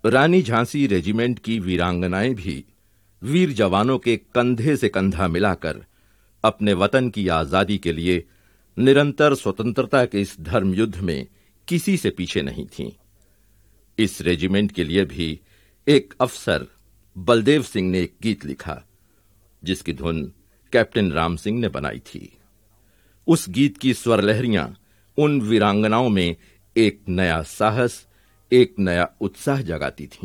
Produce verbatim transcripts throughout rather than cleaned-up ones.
रानी Jhansi regiment की वीरांगनाएं भी वीर जवानों के कंधे से कंधा मिलाकर अपने वतन की आजादी के लिए निरंतर स्वतंत्रता के इस धर्म युद्ध में किसी से पीछे नहीं थीं। इस रेजिमेंट के लिए भी एक अफसर बलदेव सिंह ने एक गीत लिखा, जिसकी धुन कैप्टन राम सिंह ने बनाई थी। उस गीत की स्वर लहरियां उन वीरांगनाओं में एक नया साहस, एक नया उत्साह जगाती थीं।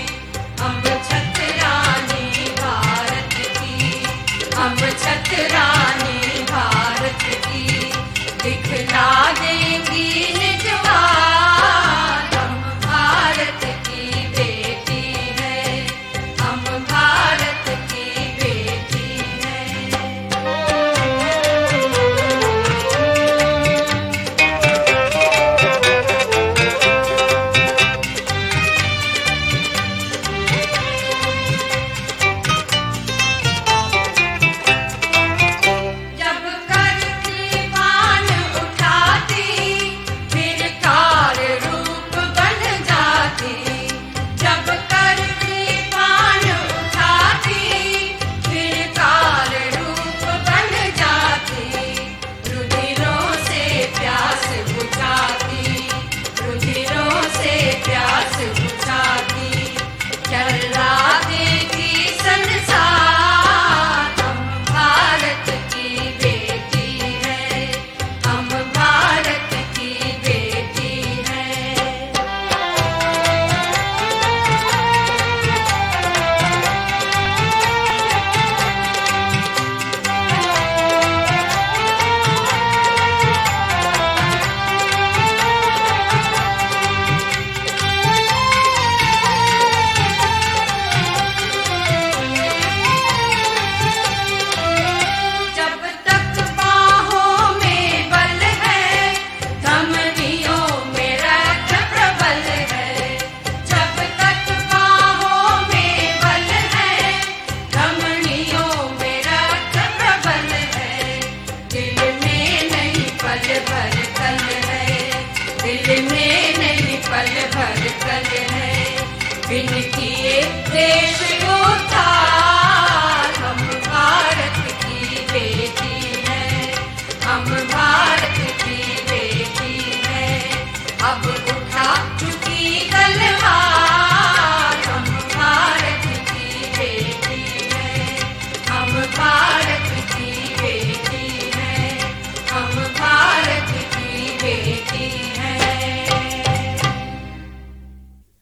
छतरा